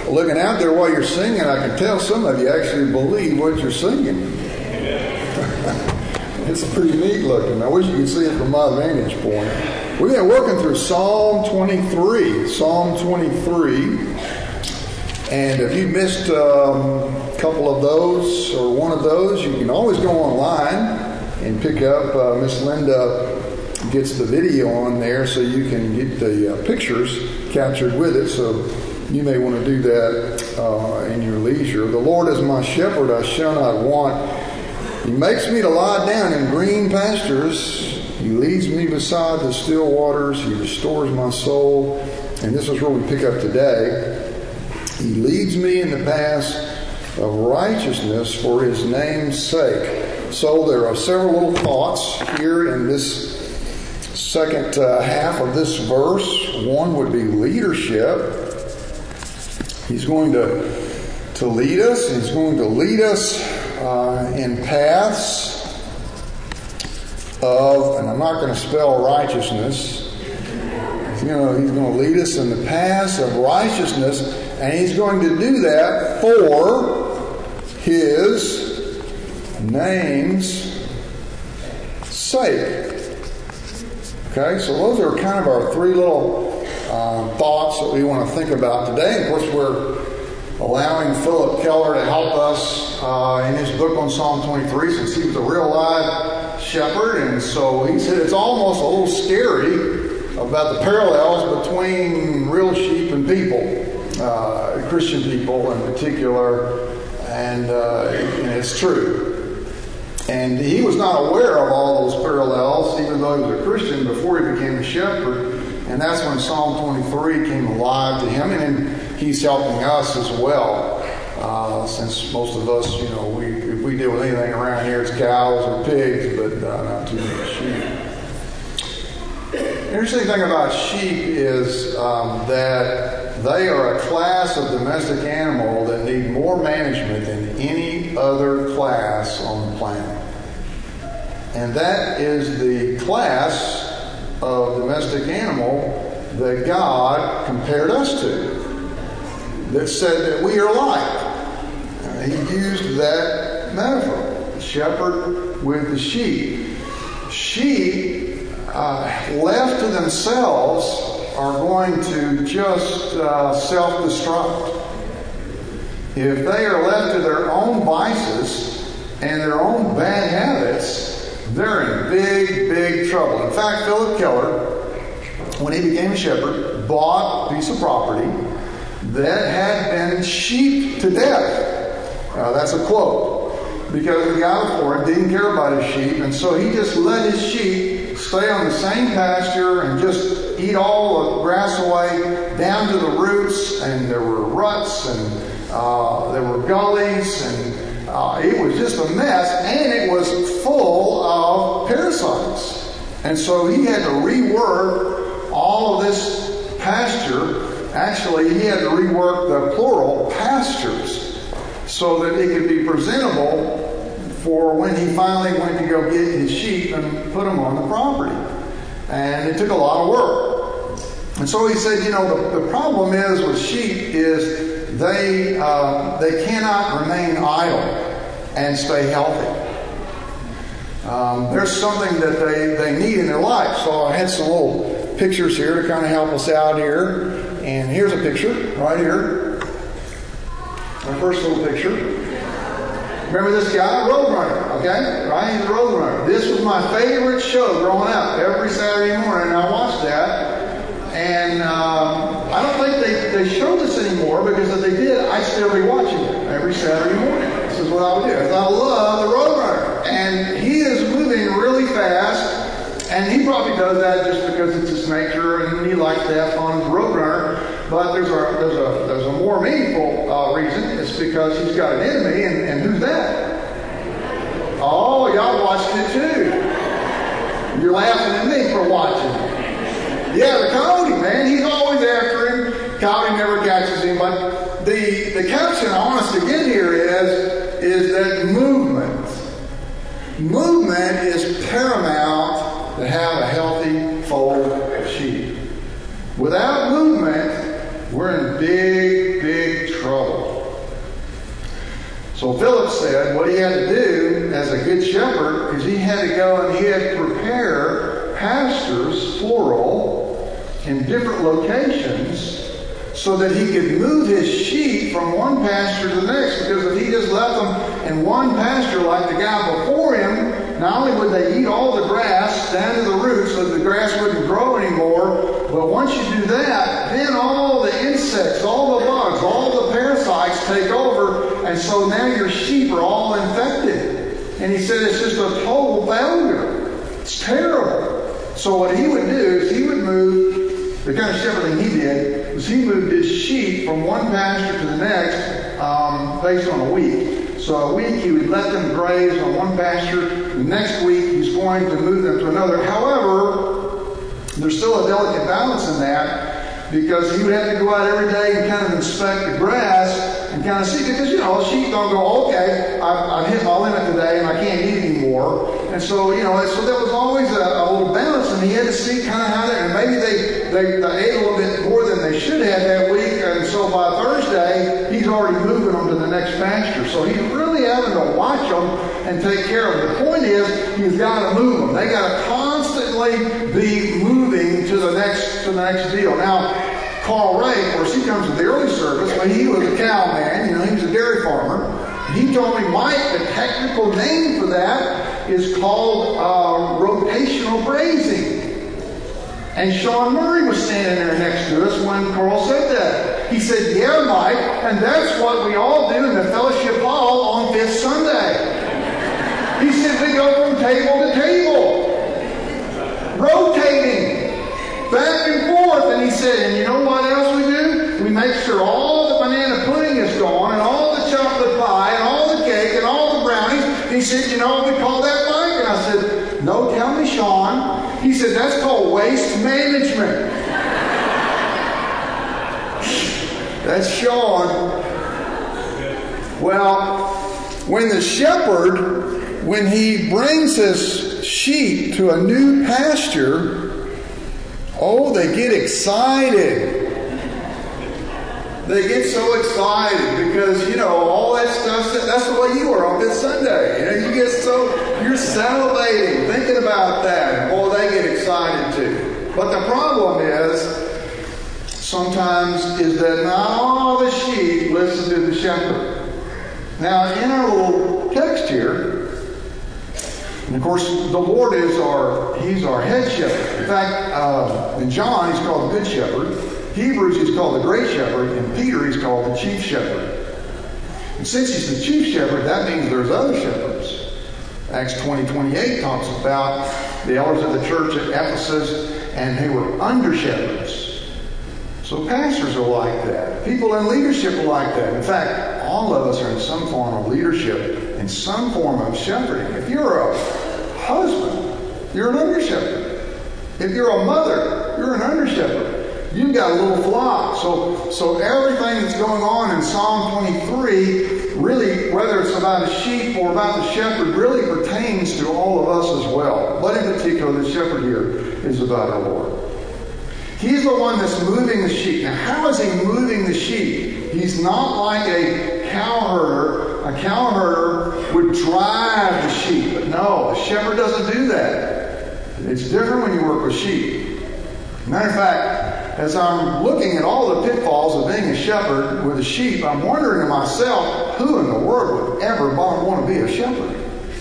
looking out there while you're singing, I can tell some of you actually believe what you're singing. It's pretty neat looking. I wish you could see it from my vantage point. We've been working through Psalm 23. Psalm 23. And if you missed a couple of those or one of those, you can always go online and pick up. Miss Linda gets the video on there so you can get the pictures captured with it. So you may want to do that in your leisure. The Lord is my shepherd, I shall not want. He makes me to lie down in green pastures. He leads me beside the still waters. He restores my soul. And this is where we pick up today. He leads me in the paths of righteousness for his name's sake. So there are several little thoughts here in this second half of this verse. One would be leadership. He's going to lead us. He's going to lead us in paths of, and I'm not going to spell righteousness. He's going to lead us in the paths of righteousness, and he's going to do that for his name's sake. Okay, so those are kind of our three little thoughts that we want to think about today. Of course, we're allowing Philip Keller to help us in his book on Psalm 23, since he was a real live shepherd. And so he said it's almost a little scary about the parallels between real sheep and people, Christian people in particular, and it's true. And he was not aware of all those parallels, even though he was a Christian, before he became a shepherd. And that's when Psalm 23 came alive to him, and then he's helping us as well. Since most of us, if we deal with anything around here, it's cows or pigs, but not too many sheep. The interesting thing about sheep is that they are a class of domestic animal that need more management than any other class on the planet. And that is the class of domestic animal that God compared us to, that said that we are like. He used that metaphor, the shepherd with the sheep. Sheep, left to themselves, are going to just self-destruct. If they are left to their own vices and their own bad habits, they're in big, big trouble. In fact, Philip Keller, when he became a shepherd, bought a piece of property that had been sheep to death. That's a quote. Because the guy before him didn't care about his sheep, and so he just let his sheep stay on the same pasture and just eat all the grass away down to the roots, and there were ruts, and there were gullies, and it was just a mess, and it was full of parasites. And so he had to rework all of this pasture. Actually, he had to rework the plural pastures so that it could be presentable for when he finally went to go get his sheep and put them on the property. And it took a lot of work. And so he said, the problem is with sheep is they cannot remain idle and stay healthy. There's something that they need in their life. So I had some little pictures here to kind of help us out here. And here's a picture right here. My first little picture. Remember this guy? Roadrunner, okay? Right? He's a Roadrunner. This was my favorite show growing up. Every Saturday morning I watched that. And I don't think they show this anymore, because if they did, I'd still be watching it every Saturday morning. This is what I would do. I love the Roadrunner. And he is moving really fast. And he probably does that just because it's his nature and he likes to have fun as a Roadrunner. But there's a more meaningful reason. It's because he's got an enemy, and who's that? Oh, y'all watched it too. You're laughing at me for watching it. Yeah, the Coyote, man. He's always after him. Coyote never catches him. But the caption I want us to get here is that movement. Movement is paramount to have a healthy fold of sheep. Without movement, we're in big, big trouble. So Philip said what he had to do as a good shepherd is he had to go and he had to prepare pastors, plural, in different locations so that he could move his sheep from one pasture to the next. Because if he just left them in one pasture like the guy before him, not only would they eat all the grass down to the roots so the grass wouldn't grow anymore, but once you do that, then all the insects, all the bugs, all the parasites take over, and so now your sheep are all infected. And he said it's just a total failure. It's terrible. So what he would do is he would move, the kind of shepherding he did, was he moved his sheep from one pasture to the next based on a week. So a week he would let them graze on one pasture. The next week he's going to move them to another. However, there's still a delicate balance in that because he would have to go out every day and kind of inspect the grass and kind of see, because, sheep don't go, okay, I've hit my limit today and I can't eat anymore. And so, so there was always a little balance, and he had to see kind of how that, and maybe they ate a little bit more than they should have that week, and so by Thursday, he's already moving them to the next pasture. So he's really having to watch them and take care of them. The point is, he's got to move them. They got to constantly be moving to the next deal. Now, Carl Ray, of course, he comes to the early service, but he was a cow man. He was a dairy farmer. He told me, Mike, the technical name for that is called rotational grazing. And Sean Murray was standing there next to us when Carl said that. He said, yeah, Mike, and that's what we all do in the fellowship hall on Fifth Sunday. He said, we go from table to table, rotating back and forth. And he said, and you know what else we do? We make sure all the banana pudding is gone, and all the chocolate pie, and all the cake, and all the brownies. And he said, you know what we call that, Mike? And I said, no, tell me, Sean. He said, that's called waste management. That's Sean. Well, when the shepherd, when he brings his sheep to a new pasture, oh, they get excited. They get so excited because, all that stuff, that's the way you are on this Sunday. You're salivating, thinking about that. And boy, they get excited too. But the problem is, sometimes, is that not all the sheep listen to the shepherd. Now, in our little text here, and of course, the Lord He's our head shepherd. In fact, in John, He's called the Good Shepherd. Hebrews, He's called the Great Shepherd. In Peter, He's called the Chief Shepherd. And since He's the Chief Shepherd, that means there's other shepherds. Acts 20:28 talks about the elders of the church at Ephesus, and they were under shepherds. So pastors are like that. People in leadership are like that. In fact, all of us are in some form of leadership, in some form of shepherding. If you're a husband, you're an under shepherd. If you're a mother, you're an under shepherd. You've got a little flock. So everything that's going on in Psalm 23, really, whether it's about a sheep or about the shepherd, really pertains to all of us as well. But in particular, the shepherd here is about our Lord. He's the one that's moving the sheep. Now, how is He moving the sheep? He's not like a cow herder. A cow herder would drive the sheep. But no, a shepherd doesn't do that. It's different when you work with sheep. Matter of fact, as I'm looking at all the pitfalls of being a shepherd with a sheep, I'm wondering to myself, who in the world would ever want to be a shepherd?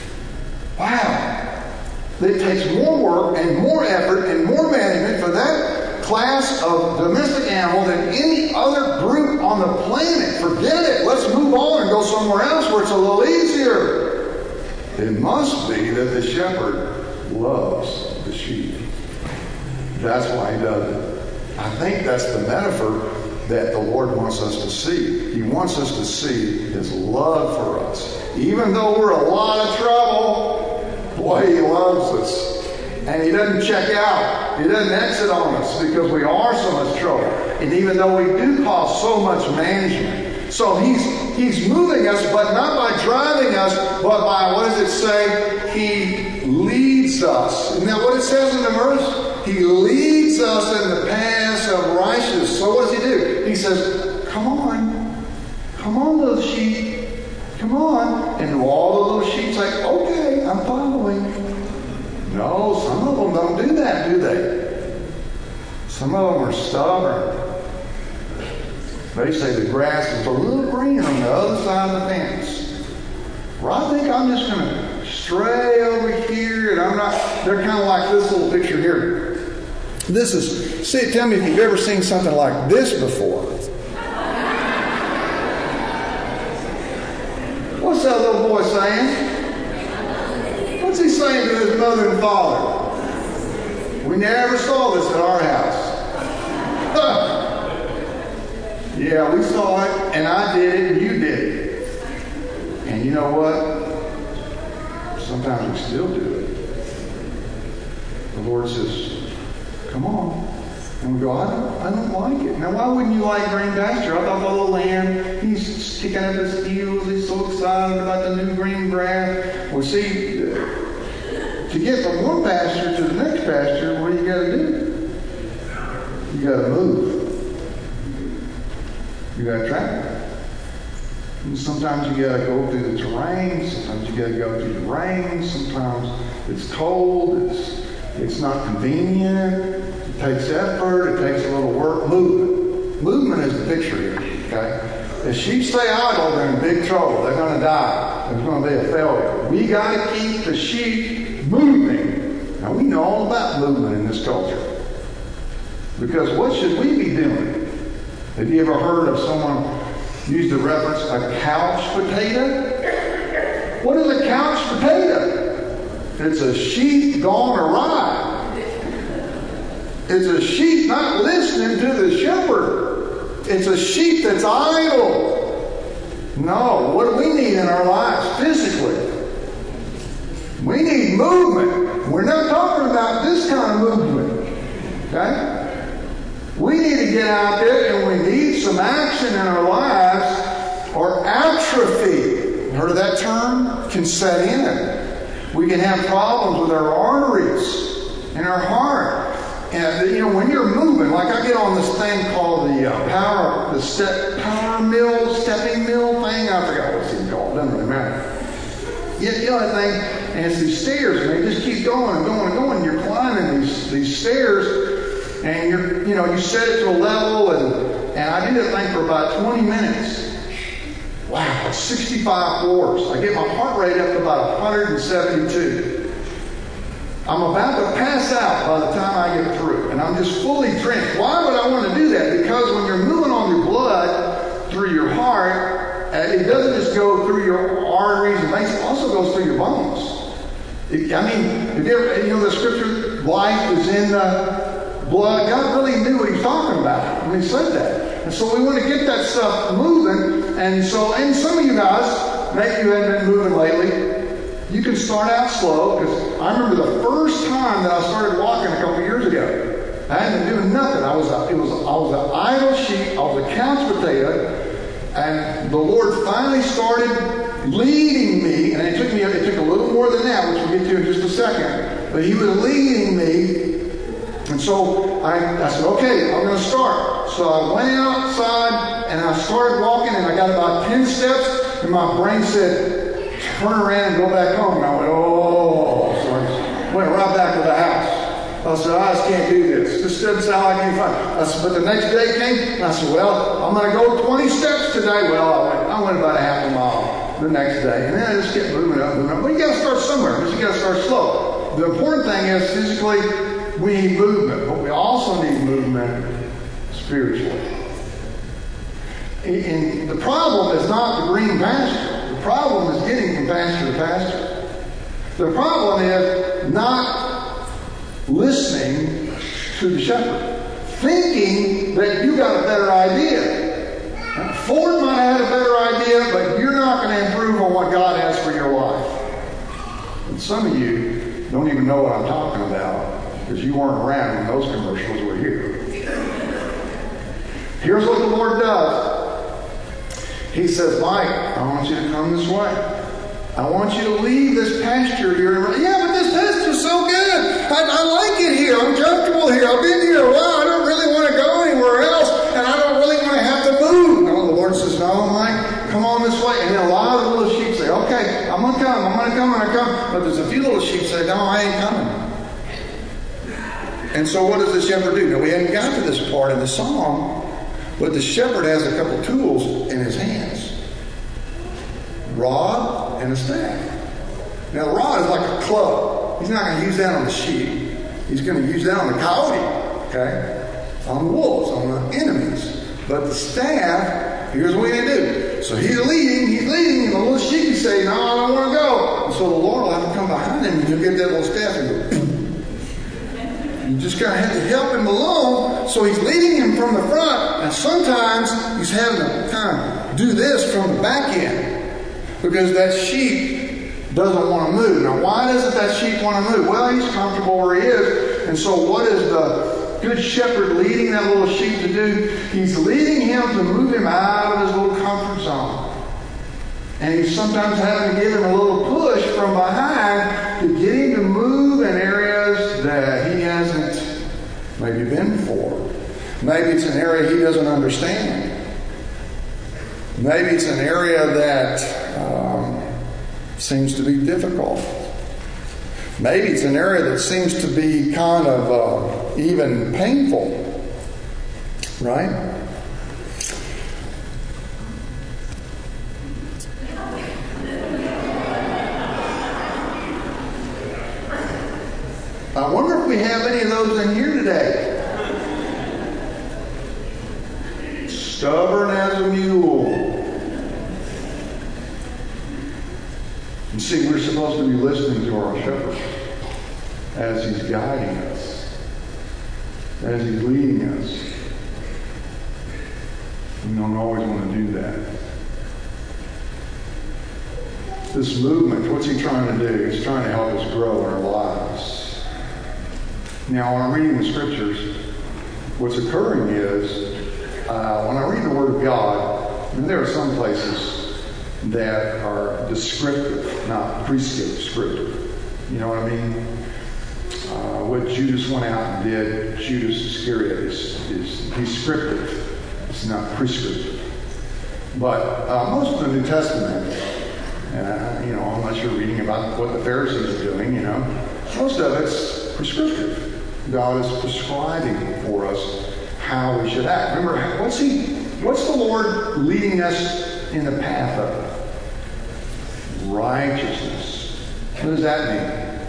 Wow. It takes more work and more effort and more management for that class of domestic animal than any other group on the planet. Forget it. Let's move on and go somewhere else where it's a little easier. It must be that the shepherd loves the sheep. That's why He does it. I think that's the metaphor that the Lord wants us to see. He wants us to see His love for us. Even though we're a lot of trouble, boy, He loves us. And He doesn't check out. He doesn't exit on us because we are so much trouble. And even though we do cause so much management. So He's moving us, but not by driving us, but by, what does it say? He leads us. Isn't that what it says in the verse? He leads us in the paths of righteousness. So what does He do? He says, come on little sheep. Come on. And all the little sheep say, okay, I'm following. No, some of them don't do that, do they? Some of them are stubborn. They say the grass is a little greener on the other side of the fence. Or I think I'm just going to stray over here, and I'm not. They're kind of like this little picture here. This is, see, tell me if you've ever seen something like this before. What's that little boy saying? What's he saying to his mother and father? We never saw this at our house. Yeah, we saw it, and I did it, and you did it. And you know what? Sometimes we still do it. The Lord says, come on. And we go, I don't like it. Now, why wouldn't you like green pasture? I thought the little lamb, he's sticking up his heels. He's so excited about the new green grass. Well, see, to get from one pasture to the next pasture, what do you got to do? You got to move. You got to travel. And sometimes you got to go through the terrain. Sometimes you got to go through the rain. Sometimes it's cold. It's not convenient. It takes effort. It takes a little work. Movement. Movement is the picture here. Okay. If sheep stay idle, they're in big trouble. They're going to die. There's going to be a failure. We got to keep the sheep moving. Now we know all about movement in this culture. Because what should we be doing? Have you ever heard of someone use the reference, a couch potato? What is a couch potato? It's a sheep gone awry. It's a sheep not listening to the shepherd. It's a sheep that's idle. No, what do we need in our lives physically? We need movement. We're not talking about this kind of movement. Okay? We need to get out there and we need some action in our lives, or atrophy, heard of that term? Can set in. We can have problems with our arteries and our heart. And you know, when you're moving, like I get on this thing called the stepping mill thing. I forgot what it's called. Doesn't really matter. You know that thing, and it's these stairs, and they just keep going and going and going. You're climbing these stairs. And you set it to a level, and I did that thing for about 20 minutes. Wow, it's 65 floors. I get my heart rate up to about 172. I'm about to pass out by the time I get through, and I'm just fully drenched. Why would I want to do that? Because when you're moving on your blood through your heart, it doesn't just go through your arteries and veins, it also goes through your bones. If you ever, the scripture, life is in the blood. God really knew what He's talking about when He said that. And so we want to get that stuff moving. And some of you guys, maybe you haven't been moving lately, you can start out slow. Because I remember the first time that I started walking a couple years ago. I hadn't been doing nothing. I was an idle sheep. I was a couch potato. And the Lord finally started leading me. And it took a little more than that, which we'll get to in just a second. But He was leading me. And so I said, okay, I'm going to start. So I went outside and I started walking, and I got about 10 steps, and my brain said, turn around and go back home. And I went, oh. So I went right back to the house. I said, I just can't do this. This doesn't sound like any fun. I said, but the next day came, and I said, well, I'm going to go 20 steps today. Well, I went about a half a mile the next day. And then I just kept moving up. But you got to start somewhere, but you got to start slow. The important thing is physically, we need movement, but we also need movement spiritually. And the problem is not the green pasture. The problem is getting from pasture to pasture. The problem is not listening to the shepherd, thinking that you got a better idea. Ford might have had a better idea, but you're not going to improve on what God has for your life. And some of you don't even know what I'm talking about, because you weren't around when those commercials were here. Here's what the Lord does. He says, Mike, I want you to come this way. I want you to leave this pasture here. Yeah, but this pasture's so good. I like it here. I'm comfortable here. I've been here a while. I don't really want to go anywhere else, and I don't really want to have to move. No, the Lord says, no, Mike. Frank, come on this way. And then a lot of the little sheep say, okay, I'm going to come, I'm going to come, I'm going to come. But there's a few little sheep say, no, I ain't coming. And so what does the shepherd do? Now, we haven't got to this part in the song, but the shepherd has a couple tools in his hands. Rod and a staff. Now, the rod is like a club. He's not going to use that on the sheep. He's going to use that on the coyote, okay? On the wolves, on the enemies. But the staff, here's what he's going to do. So he's leading, and the little sheep say, no, I don't want to go. And so the Lord will have to come behind him, and he'll get that little staff and go, you just kind of have to help him along. So he's leading him from the front, and sometimes he's having to kind of do this from the back end because that sheep doesn't want to move. Now, why doesn't that sheep want to move? Well, he's comfortable where he is. And so what is the good shepherd leading that little sheep to do? He's leading him to move him out of his little comfort zone. And he's sometimes having to give him a little push from behind to get him to move in areas that he hasn't maybe been before. Maybe it's an area he doesn't understand. Maybe it's an area that seems to be difficult. Maybe it's an area that seems to be kind of even painful. Right? I wonder if we have any of those in here today. Stubborn as a mule. You see, we're supposed to be listening to our shepherd as he's guiding us, as he's leading us. We don't always want to do that. This movement, what's he trying to do? He's trying to help us grow in our lives. Now, when I'm reading the scriptures, what's occurring is, when I read the Word of God, and there are some places that are descriptive, not prescriptive. You know what I mean? What Judas went out and did, Judas Iscariot, is descriptive. It's not prescriptive. But most of the New Testament, unless you're reading about what the Pharisees are doing, most of it's prescriptive. God is prescribing for us how we should act. Remember, what's the Lord leading us in the path of? Righteousness. What does that mean?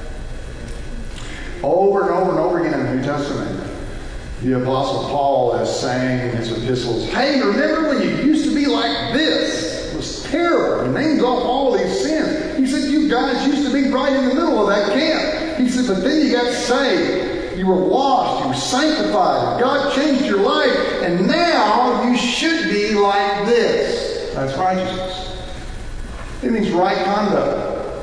Over and over and over again in the New Testament, the Apostle Paul is saying in his epistles, hey, remember when you used to be like this? It was terrible. He names off all these sins. He said, you guys used to be right in the middle of that camp. He said, but then you got saved. You were washed. You were sanctified. God changed your life. And now you should be like this. That's righteousness. It means right conduct.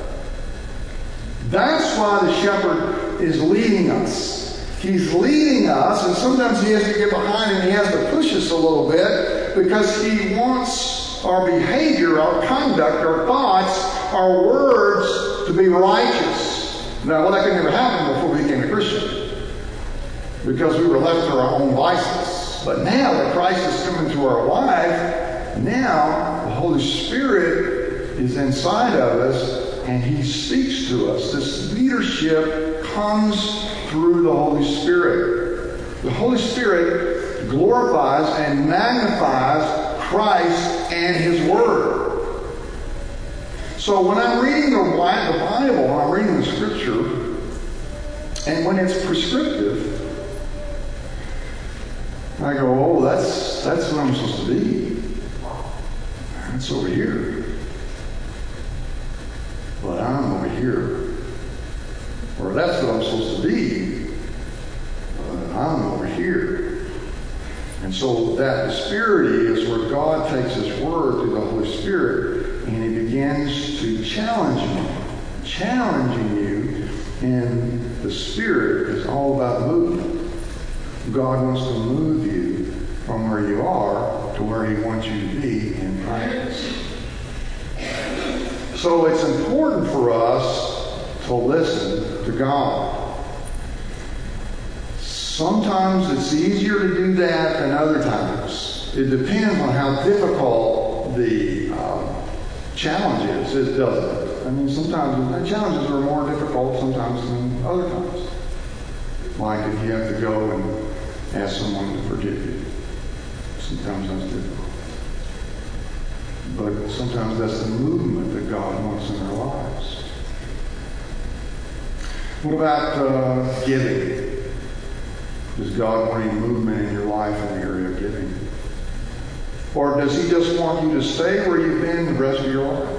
That's why the shepherd is leading us. He's leading us, and sometimes he has to get behind and he has to push us a little bit because he wants our behavior, our conduct, our thoughts, our words to be righteous. Now, well, that could never happen before we became a Christian because we were left to our own vices. But now that Christ has come into our life, now the Holy Spirit is inside of us and he speaks to us. This leadership comes through the Holy Spirit. The Holy Spirit glorifies and magnifies Christ and his Word. So when I'm reading the Bible, when I'm reading the Scripture, and when it's prescriptive, I go, oh, that's what I'm supposed to be. That's over here. But I'm over here. Or that's what I'm supposed to be. But I'm over here. And so that disparity is where God takes his word through the Holy Spirit and he begins to challenge you. Challenging you in the Spirit is all about movement. God wants to move you from where you are to where he wants you to be in practice. So it's important for us to listen to God. Sometimes it's easier to do that than other times. It depends on how difficult the challenge is, doesn't it? I mean, sometimes the challenges are more difficult sometimes than other times. Like if you have to go and ask someone to forgive you. Sometimes that's difficult. But sometimes that's the movement that God wants in our lives. What about giving? Does God want any movement in your life in the area of giving? Or does He just want you to stay where you've been the rest of your life?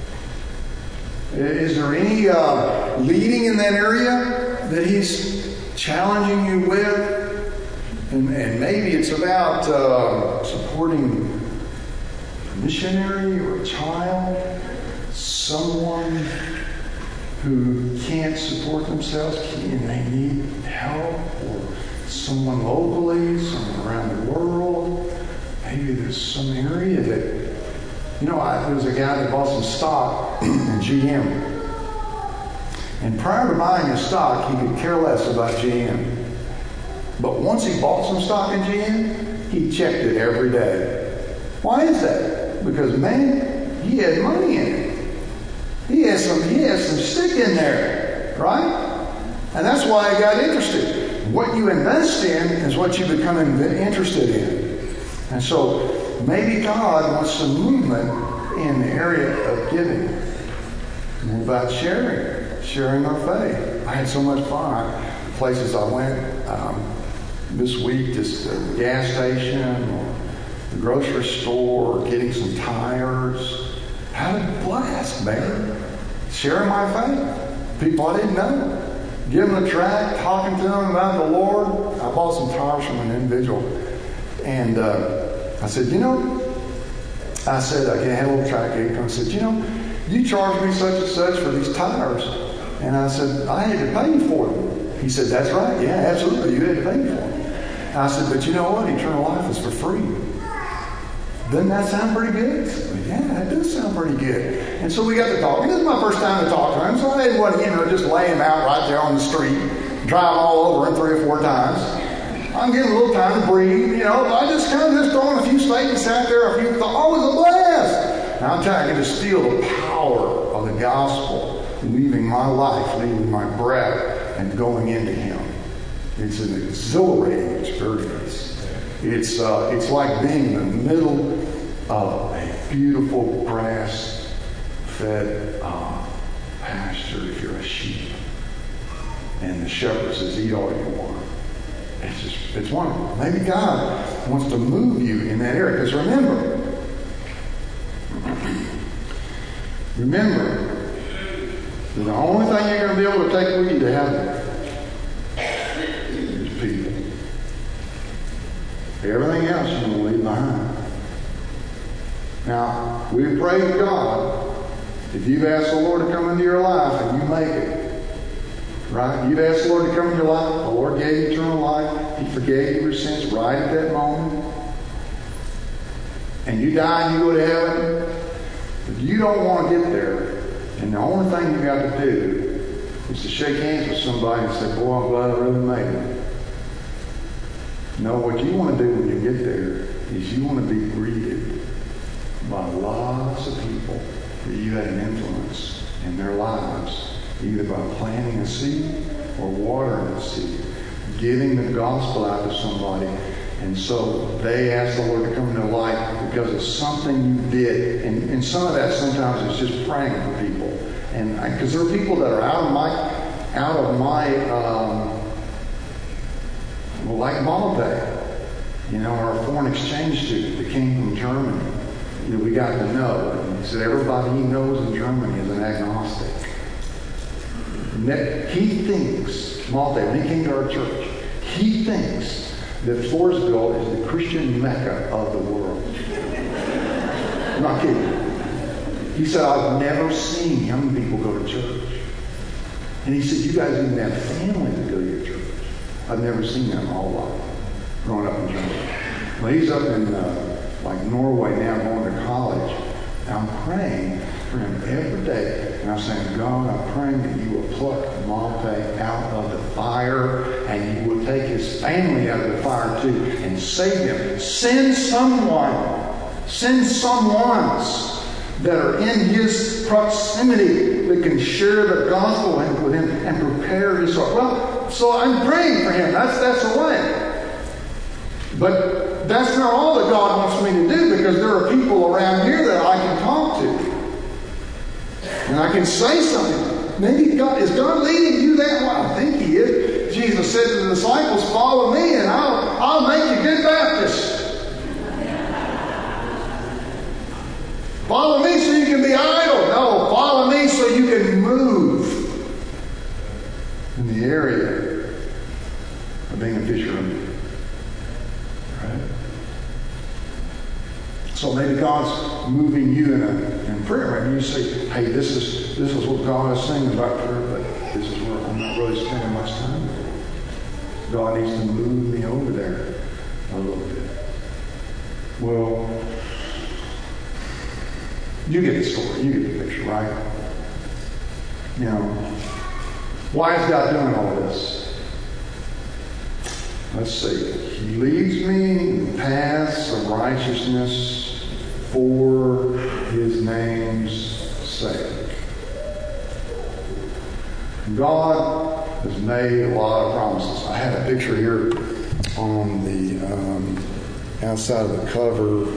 Is there any leading in that area that He's challenging you with? And maybe it's about supporting a missionary or a child, someone who can't support themselves and they need help, or someone locally, someone around the world. Maybe there's some area that, there was a guy that bought some stock in GM. And prior to buying his stock, he could care less about GM. But once he bought some stock in GM, he checked it every day. Why is that? Because, man, he had money in it. He had some stick in there, right? And that's why he got interested. What you invest in is what you become interested in. And so maybe God wants some movement in the area of giving. And about sharing our faith. I had so much fun. Places I went this week, just the gas station or the grocery store, getting some tires. Had a blast, man. Sharing my faith. People I didn't know. Giving a tract, talking to them about the Lord. I bought some tires from an individual. And I said, I had a little tract. I said, you charged me such and such for these tires. And I said, I had to pay you for them. He said, that's right. Yeah, absolutely. You had to pay me for them. And I said, but you know what? Eternal life is for free. Doesn't that sound pretty good? Yeah, it does sound pretty good. And so we got to talking. This is my first time to talk to him, so I didn't want to, just lay him out right there on the street, drive all over him 3 or 4 times. I'm giving him a little time to breathe, I just kind of throwing a few statements out there, it was a blast. And I'm trying to just feel the power of the gospel, leaving my life, leaving my breath, and going into Him. It's an exhilarating experience. It's like being in the middle of a beautiful grass-fed pasture if you're a sheep. And the shepherd says, eat all you want. It's wonderful. Maybe God wants to move you in that area. Because remember that the only thing you're going to be able to take with you to heaven is people. Everything else you're going to leave behind. Now, we pray to God, if you've asked the Lord to come into your life and you make it, right? You've asked the Lord to come into your life, the Lord gave you eternal life, He forgave you your sins right at that moment, and you die and you go to heaven. If you don't want to get there, and the only thing you got to do is to shake hands with somebody and say, boy, I'm glad I really made it. No, what you want to do when you get there is you want to be greeted by lots of people that you had an influence in their lives, either by planting a seed or watering a seed, giving the gospel out to somebody. And so they ask the Lord to come into their life because of something you did. And some of that sometimes is just praying for people. And because there are people that are out of my like Malte, our foreign exchange student that came from Germany, that we got to know. And he said everybody he knows in Germany is an agnostic. He thinks, Malte, when he came to our church, he thinks that Floresville is the Christian Mecca of the world. I'm not kidding. He said, I've never seen young people go to church. And he said, you guys even have family that go to your church. I've never seen that my whole life, growing up in Germany. Well, he's up in Norway now going to college. And I'm praying for him every day. And I'm saying, God, I'm praying that you will pluck Malte out of the fire and you will take his family out of the fire too and save him. Send someone Send someones that are in His proximity that can share the gospel with Him and prepare His heart. Well, so I'm praying for him. That's a way. But that's not all that God wants me to do, because there are people around here that I can talk to. And I can say something. Maybe is God leading you that way? I think He is. Jesus said to the disciples, follow me and I'll make you good Baptists. Follow me so you can be idle. No, follow me so you can move in the area of being a fisherman. Right? So maybe God's moving you in prayer. Maybe you say, hey, this is what God is saying about prayer, but this is where I'm not really spending much time. God needs to move me over there a little bit. Well, you get the story. You get the picture, right? You know, why is God doing all this? Let's see. He leads me in paths of righteousness for His name's sake. God has made a lot of promises. I have a picture here on the outside of the cover.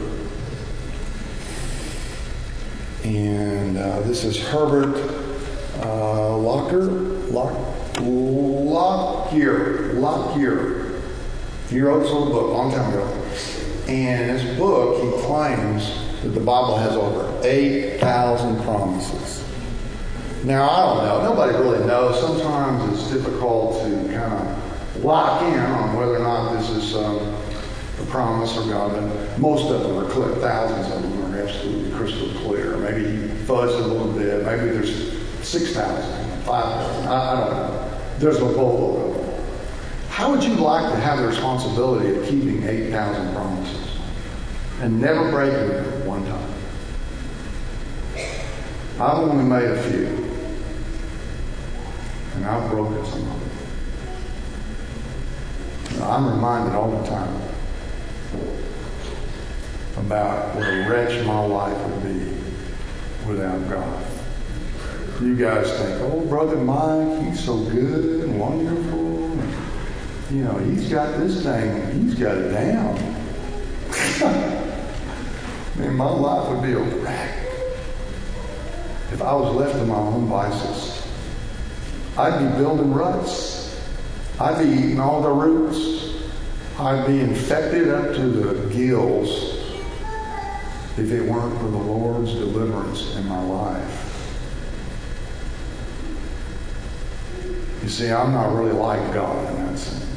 And this is Herbert Lockyer. He wrote this little book a long time ago. And in his book, he claims that the Bible has over 8,000 promises. Now, I don't know. Nobody really knows. Sometimes it's difficult to kind of lock in on whether or not this is a promise or God. But most of them are clear. Thousands of them are absolutely crystal clear. Maybe he fudged a little bit. Maybe there's 6,000, 5,000. I don't know. There's a boatload of them. How would you like to have the responsibility of keeping 8,000 promises and never breaking them one time? I've only made a few. And I've broken some of them. I'm reminded all the time about what a wretch my life would be without God. You guys think, oh, Brother Mike, he's so good and wonderful. You know, he's got this thing, he's got it down. Man, my life would be a wreck if I was left to my own vices. I'd be building ruts. I'd be eating all the roots. I'd be infected up to the gills if it weren't for the Lord's deliverance in my life. You see, I'm not really like God in that sense.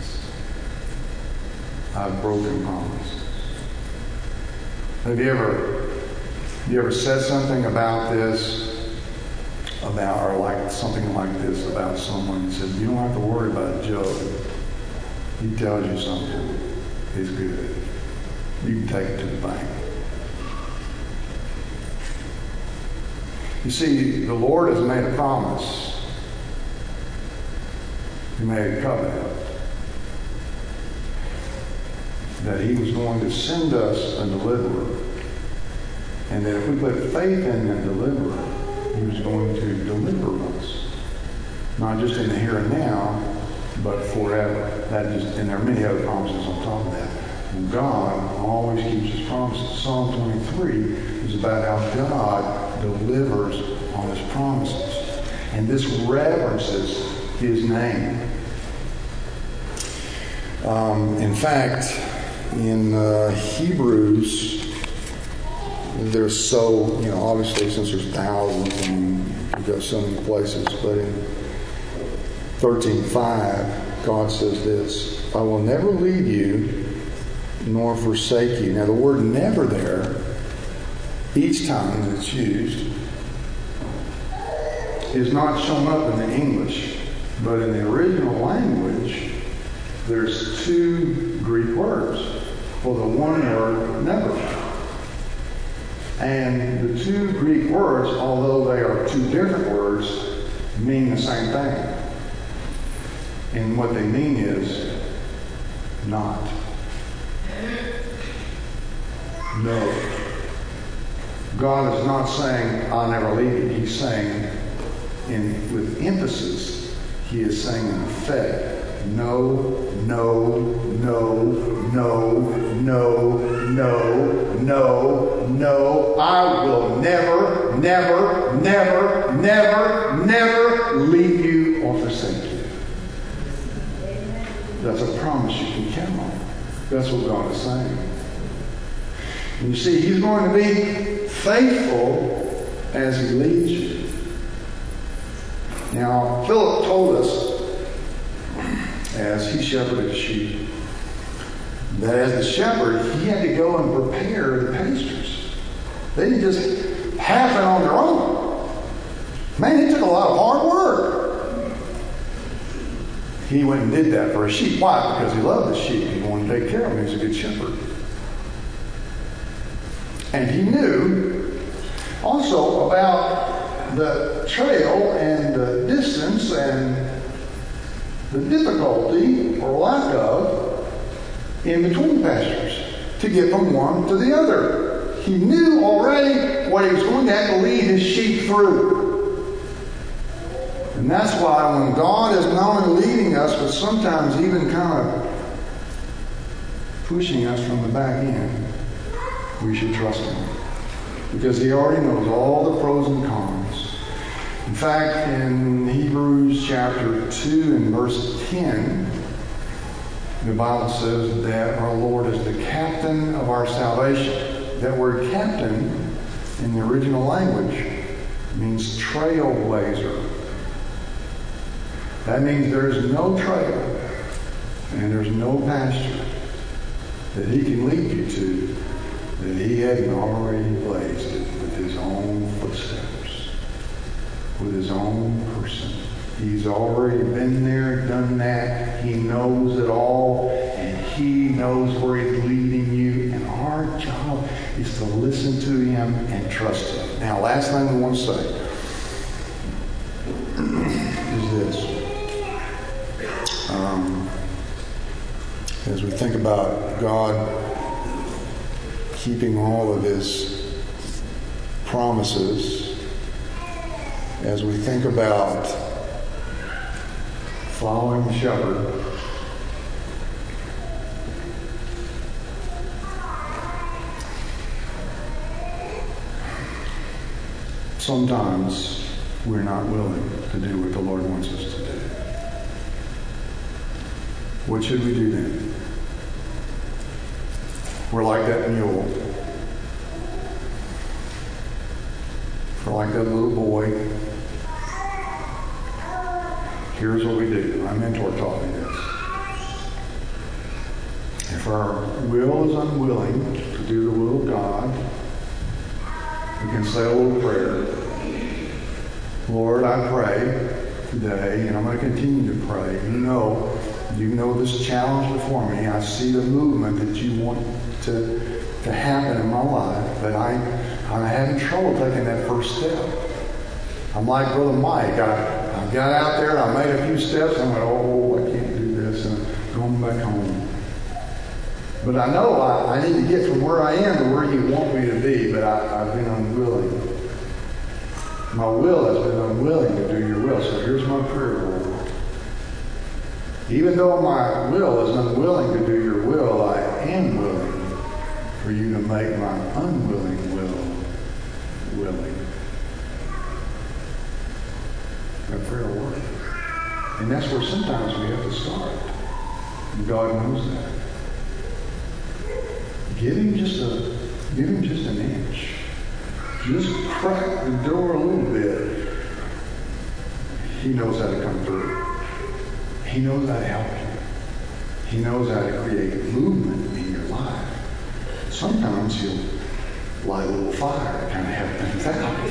I've broken promises. Have you ever said something about this, or like something like this about someone? You said, you don't have to worry about Joe. He tells you something. He's good. You can take it to the bank. You see, the Lord has made a promise. He made a covenant that He was going to send us a deliverer, and that if we put faith in that deliverer, He was going to deliver us, not just in the here and now, but forever. And there are many other promises on top of that. And God always keeps His promises. Psalm 23 is about how God delivers on His promises, and this reverences His name. In fact, in Hebrews, there's so, obviously since there's thousands and you go so many places, but in 13:5, God says this, I will never leave you nor forsake you. Now the word never there, each time that it's used, is not shown up in the English, but in the original language, there's two Greek words for the one word never. And the two Greek words, although they are two different words, mean the same thing. And what they mean is not. No. God is not saying, I'll never leave you. He's saying, with emphasis, he is saying in effect, no, no, no, no, no, no, no, no. I will never, never, never, never, never leave you or forsake you. That's a promise you can count on. That's what God is saying. And you see, he's going to be faithful as he leads you. Now, Philip told us, as he shepherded sheep, that as the shepherd, he had to go and prepare the pastures. They didn't just happen on their own. Man, it took a lot of hard work. He went and did that for his sheep. Why? Because he loved the sheep. He wanted to take care of them. He was a good shepherd. And he knew also about the trail and the distance and the difficulty, or lack of, in between pastures to get from one to the other. He knew already what he was going to have to lead his sheep through. And that's why when God is not only leading us, but sometimes even kind of pushing us from the back end, we should trust him. Because he already knows all the pros and cons. In fact, in Hebrews chapter 2 and verse 10, the Bible says that our Lord is the captain of our salvation. That word captain in the original language means trailblazer. That means there's no trail and there's no pasture that he can lead you to that he hadn't already blazed it with his own footsteps, with his own person. He's already been there, done that. He knows it all, and he knows where he's leading you. And our job is to listen to him and trust him. Now, last thing we want to say is this. As we think about God keeping all of his promises, as we think about following the shepherd, sometimes we're not willing to do what the Lord wants us to do. What should we do then? We're like that mule. We're like that little boy. Here's what we do. My mentor taught me this. If our will is unwilling to do the will of God, we can say a little prayer. Lord, I pray today, and I'm going to continue to pray. You know this challenge before me. I see the movement that you want to happen in my life, but I'm having trouble taking that first step. I'm like Brother Mike. I got out there, I made a few steps, and I went, I can't do this, and I'm going back home. But I know I need to get from where I am to where you want me to be, but I've been unwilling. My will has been unwilling to do your will. So here's my prayer, Lord. Even though my will is unwilling to do your will, I am willing for you to make my unwilling will willing. That prayer will work. And that's where sometimes we have to start. And God knows that. Give him just an inch. Just crack the door a little bit. He knows how to come through. He knows how to help you. He knows how to create movement in your life. Sometimes he'll light a little fire to kind of help things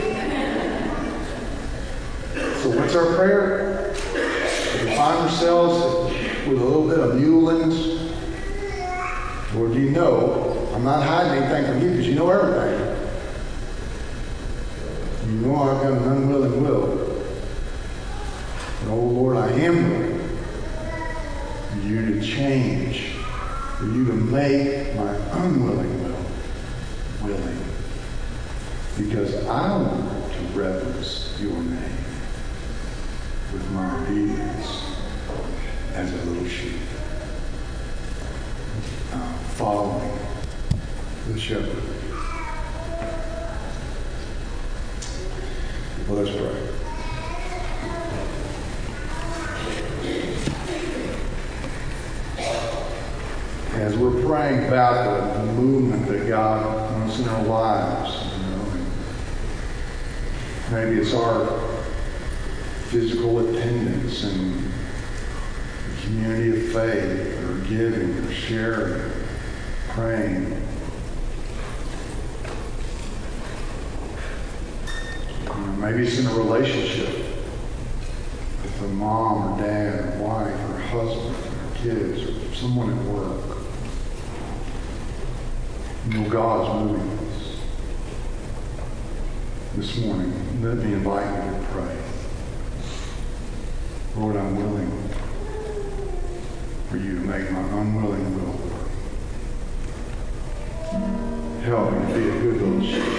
out. So what's our prayer? If we find ourselves with a little bit of mulings, Lord, you know, I'm not hiding anything from you because you know everything. You know I've got an unwilling will. But, oh Lord, I am willing for you to change, for you to make my unwilling will willing. because I want to reverence your name with my obedience as a little sheep, following the shepherd. Well, let's pray. As we're praying about the movement that God wants in our lives, maybe it's our physical attendance in the community of faith, or giving, or sharing, praying. Maybe it's in a relationship with a mom or dad or wife or husband or kids or someone at work. God's moving us. This morning, let me invite you to pray. Lord, I'm willing for you to make my unwilling will work. Help me to be a good little sheep.